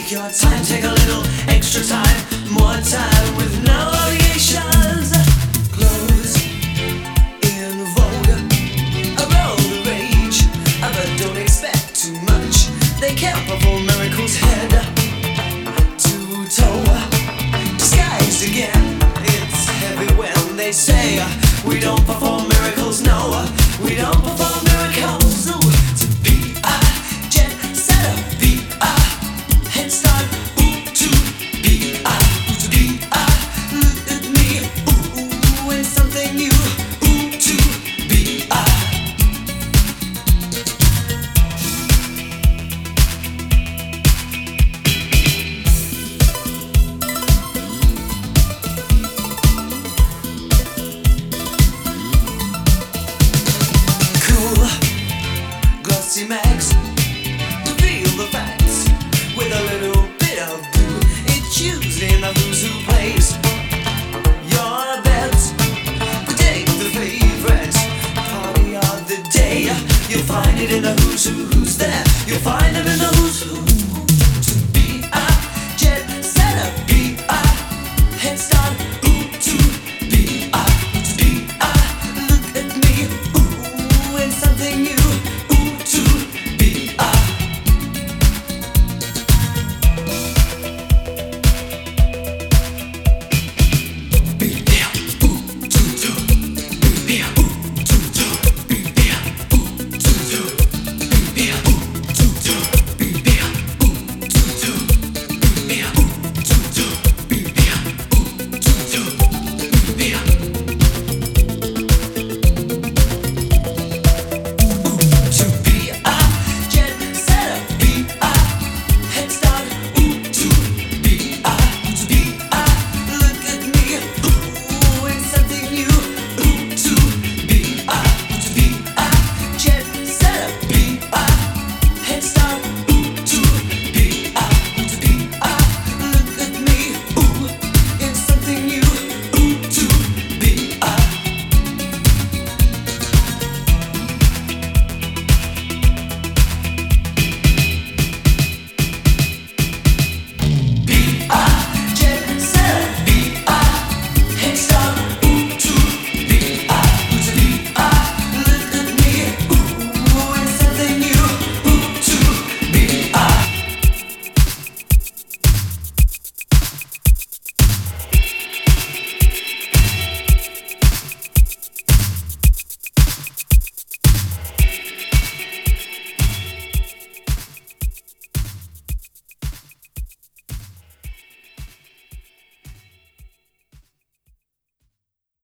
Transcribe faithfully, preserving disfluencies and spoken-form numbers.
Take your time, take a little extra time, more time with no obligations. Clothes in vogue, around the rage, but don't expect too much. They can't perform miracles head to toe, disguised again. It's heavy when they say we don't perform miracles. No, we don't perform miracles. Ooh, to be a jet setter, be a head start. Ooh, to be a, ooh, to be a, look at me. Ooh, and something new. Ooh, to be a. Glossy mags, reveal the facts with a little bit of glue. It's usually enough